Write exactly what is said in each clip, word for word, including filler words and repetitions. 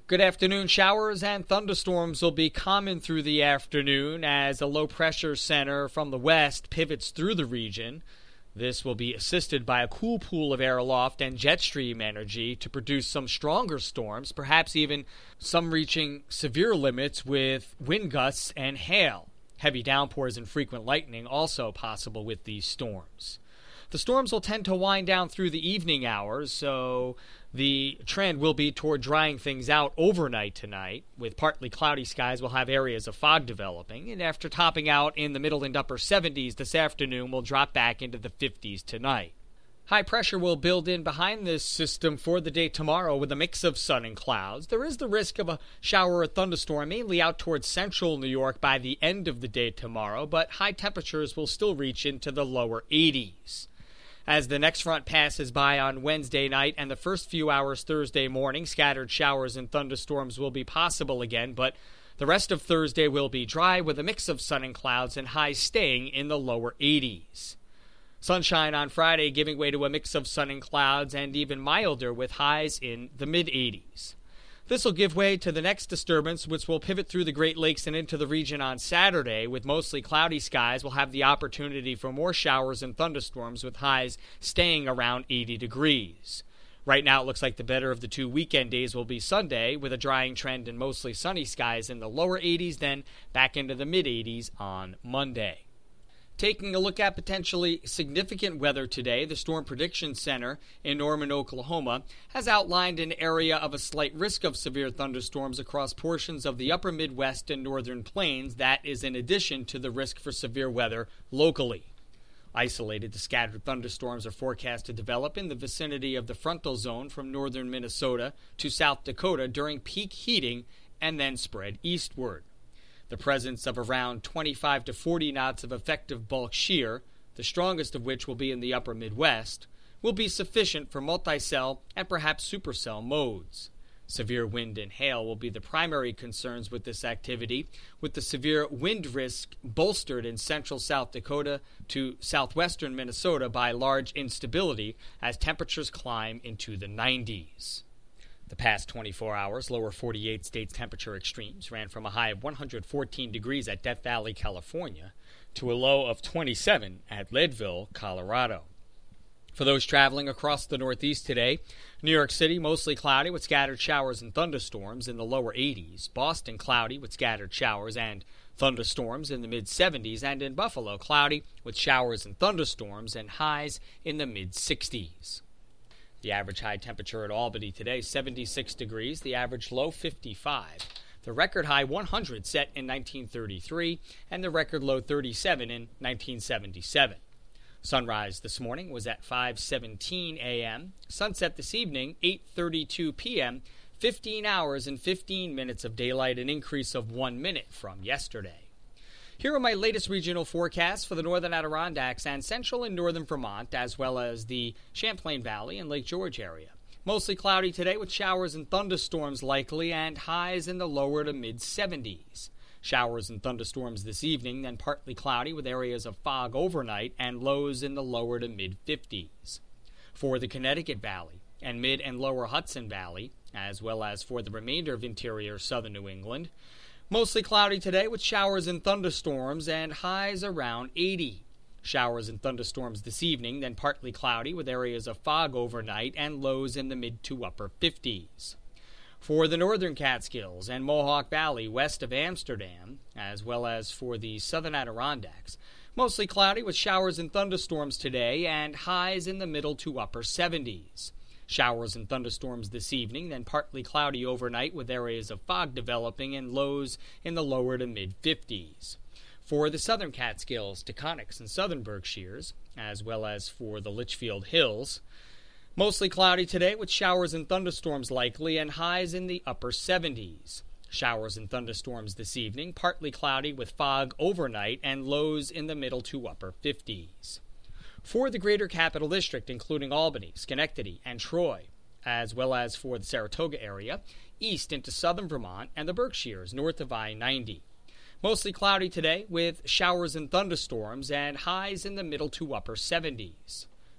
Good afternoon. Showers and thunderstorms will be common through the afternoon as a low-pressure center from the west pivots through the region. This will be assisted by a cool pool of air aloft and jet stream energy to produce some stronger storms, perhaps even some reaching severe limits with wind gusts and hail. Heavy downpours and frequent lightning also possible with these storms. The storms will tend to wind down through the evening hours, so the trend will be toward drying things out overnight tonight. With partly cloudy skies, we'll have areas of fog developing, and after topping out in the middle and upper seventies this afternoon, we'll drop back into the fifties tonight. High pressure will build in behind this system for the day tomorrow with a mix of sun and clouds. There is the risk of a shower or thunderstorm, mainly out towards central New York by the end of the day tomorrow, but high temperatures will still reach into the lower eighties. As the next front passes by on Wednesday night and the first few hours Thursday morning, scattered showers and thunderstorms will be possible again, but the rest of Thursday will be dry with a mix of sun and clouds and highs staying in the lower eighties. Sunshine on Friday giving way to a mix of sun and clouds and even milder with highs in the mid-eighties. This will give way to the next disturbance, which will pivot through the Great Lakes and into the region on Saturday. With mostly cloudy skies, we'll have the opportunity for more showers and thunderstorms with highs staying around eighty degrees. Right now, it looks like the better of the two weekend days will be Sunday, with a drying trend and mostly sunny skies in the lower eighties, then back into the mid-eighties on Monday. Taking a look at potentially significant weather today, the Storm Prediction Center in Norman, Oklahoma, has outlined an area of a slight risk of severe thunderstorms across portions of the upper Midwest and northern plains. That is in addition to the risk for severe weather locally. Isolated to scattered thunderstorms are forecast to develop in the vicinity of the frontal zone from northern Minnesota to South Dakota during peak heating and then spread eastward. The presence of around twenty-five to forty knots of effective bulk shear, the strongest of which will be in the upper Midwest, will be sufficient for multicell and perhaps supercell modes. Severe wind and hail will be the primary concerns with this activity, with the severe wind risk bolstered in central South Dakota to southwestern Minnesota by large instability as temperatures climb into the nineties. The past twenty-four hours, lower forty-eight states temperature extremes ran from a high of one hundred fourteen degrees at Death Valley, California, to a low of twenty-seven at Leadville, Colorado. For those traveling across the Northeast today, New York City mostly cloudy with scattered showers and thunderstorms in the lower eighties. Boston cloudy with scattered showers and thunderstorms in the mid-seventies. And in Buffalo cloudy with showers and thunderstorms and highs in the mid-sixties. The average high temperature at Albany today, seventy-six degrees. The average low, fifty-five. The record high, one hundred, set in nineteen thirty-three, and the record low, thirty-seven, in nineteen seventy-seven. Sunrise this morning was at five seventeen a.m. Sunset this evening, eight thirty-two p.m., fifteen hours and fifteen minutes of daylight, an increase of one minute from yesterday. Here are my latest regional forecasts for the northern Adirondacks and central and northern Vermont, as well as the Champlain Valley and Lake George area. Mostly cloudy today with showers and thunderstorms likely and highs in the lower to mid-seventies. Showers and thunderstorms this evening, then partly cloudy with areas of fog overnight and lows in the lower to mid-fifties. For the Connecticut Valley and mid and lower Hudson Valley, as well as for the remainder of interior southern New England, mostly cloudy today with showers and thunderstorms and highs around eighty. Showers and thunderstorms this evening, then partly cloudy with areas of fog overnight and lows in the mid to upper fifties. For the northern Catskills and Mohawk Valley west of Amsterdam, as well as for the southern Adirondacks, mostly cloudy with showers and thunderstorms today and highs in the middle to upper seventies. Showers and thunderstorms this evening, then partly cloudy overnight with areas of fog developing and lows in the lower to mid-fifties. For the southern Catskills, Taconics, and southern Berkshires, as well as for the Litchfield Hills, mostly cloudy today with showers and thunderstorms likely and highs in the upper seventies. Showers and thunderstorms this evening, partly cloudy with fog overnight and lows in the middle to upper fifties. For the greater capital district, including Albany, Schenectady, and Troy, as well as for the Saratoga area, east into southern Vermont and the Berkshires north of I ninety. Mostly cloudy today with showers and thunderstorms and highs in the middle to upper seventies.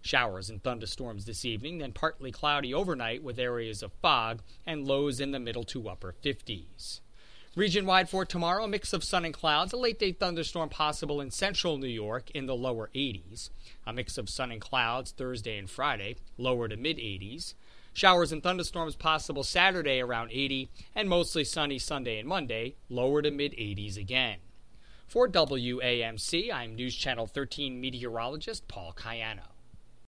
Showers and thunderstorms this evening, then partly cloudy overnight with areas of fog and lows in the middle to upper fifties. Region-wide for tomorrow, a mix of sun and clouds, a late-day thunderstorm possible in central New York in the lower eighties. A mix of sun and clouds Thursday and Friday, lower to mid-eighties. Showers and thunderstorms possible Saturday around eighty, and mostly sunny Sunday and Monday, lower to mid-eighties again. For W A M C, I'm News Channel thirteen meteorologist Paul Cayano.